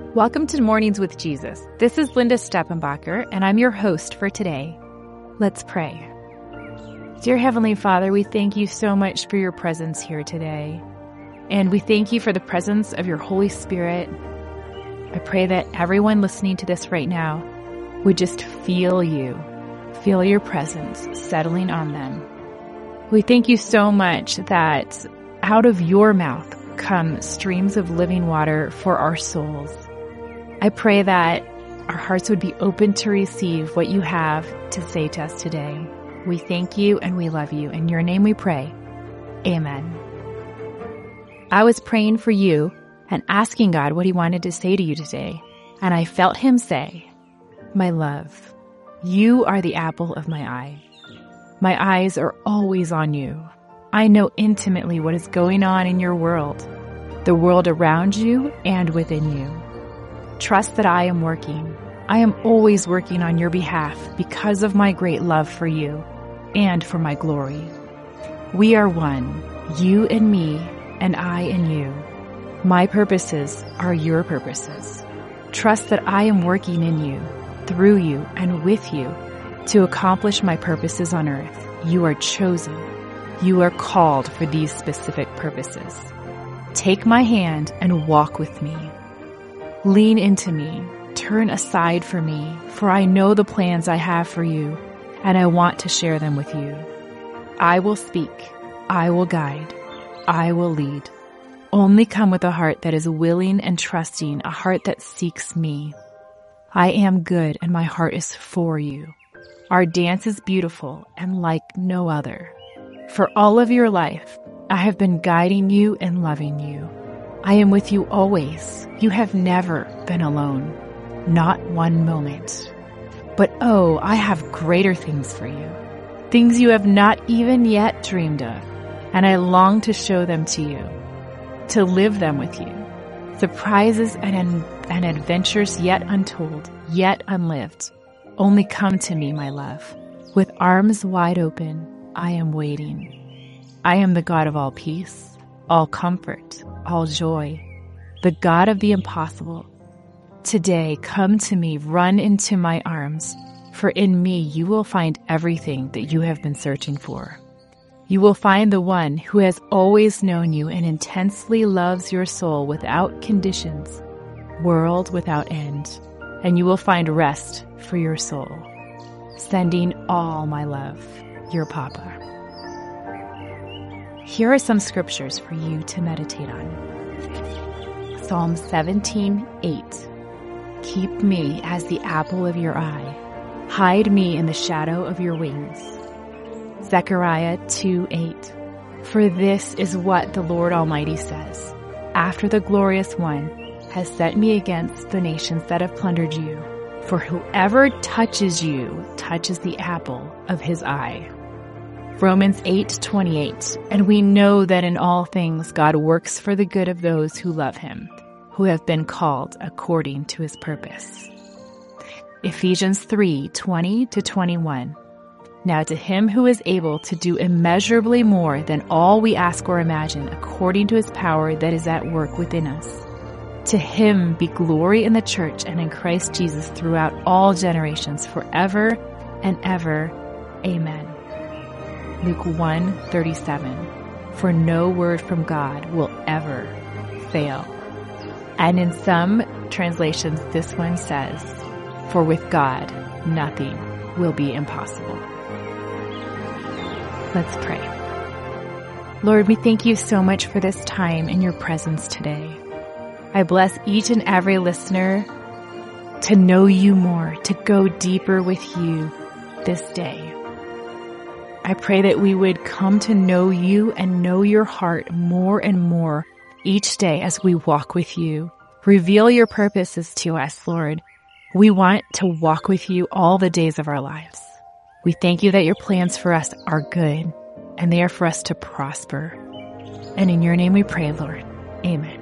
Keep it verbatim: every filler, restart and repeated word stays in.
Welcome to Mornings with Jesus. This is Linda Steppenbacher, and I'm your host for today. Let's pray. Dear Heavenly Father, we thank you so much for your presence here today. And we thank you for the presence of your Holy Spirit. I pray that everyone listening to this right now would just feel you, feel your presence settling on them. We thank you so much that out of your mouth come streams of living water for our souls. I pray that our hearts would be open to receive what you have to say to us today. We thank you and we love you. In your name we pray. Amen. I was praying for you and asking God what he wanted to say to you today, and I felt him say, "My love, you are the apple of my eye. My eyes are always on you. I know intimately what is going on in your world, the world around you and within you. Trust that I am working. I am always working on your behalf because of my great love for you and for my glory. We are one, you and me, and I and you. My purposes are your purposes. Trust that I am working in you, through you, and with you to accomplish my purposes on earth. You are chosen. You are called for these specific purposes. Take my hand and walk with me. Lean into me, turn aside for me, for I know the plans I have for you, and I want to share them with you. I will speak, I will guide, I will lead. Only come with a heart that is willing and trusting, a heart that seeks me. I am good and my heart is for you. Our dance is beautiful and like no other. For all of your life, I have been guiding you and loving you. I am with you always. You have never been alone, not one moment. But oh, I have greater things for you, things you have not even yet dreamed of, and I long to show them to you, to live them with you. Surprises and, and adventures yet untold, yet unlived. Only come to me, my love. With arms wide open, I am waiting. I am the God of all peace, all comfort, all joy, the God of the impossible. Today, come to me, run into my arms, for in me you will find everything that you have been searching for. You will find the one who has always known you and intensely loves your soul without conditions, world without end, and you will find rest for your soul. Sending all my love, your Papa. Here are some scriptures for you to meditate on. Psalm seventeen eight. Keep me as the apple of your eye. Hide me in the shadow of your wings. Zechariah two eight. For this is what the Lord Almighty says. After the glorious one has set me against the nations that have plundered you. For whoever touches you touches the apple of his eye. Romans eight twenty-eight. And we know that in all things God works for the good of those who love him, who have been called according to his purpose. Ephesians three twenty to twenty-one. Now to him who is able to do immeasurably more than all we ask or imagine, according to his power that is at work within us. To him be glory in the church and in Christ Jesus throughout all generations, forever and ever. Amen. Luke one thirty-seven. For no word from God will ever fail. And in some translations, this one says, for with God, nothing will be impossible. Let's pray. Lord, we thank you so much for this time in your presence today. I bless each and every listener to know you more, to go deeper with you this day. I pray that we would come to know you and know your heart more and more each day as we walk with you. Reveal your purposes to us, Lord. We want to walk with you all the days of our lives. We thank you that your plans for us are good and they are for us to prosper. And in your name we pray, Lord. Amen.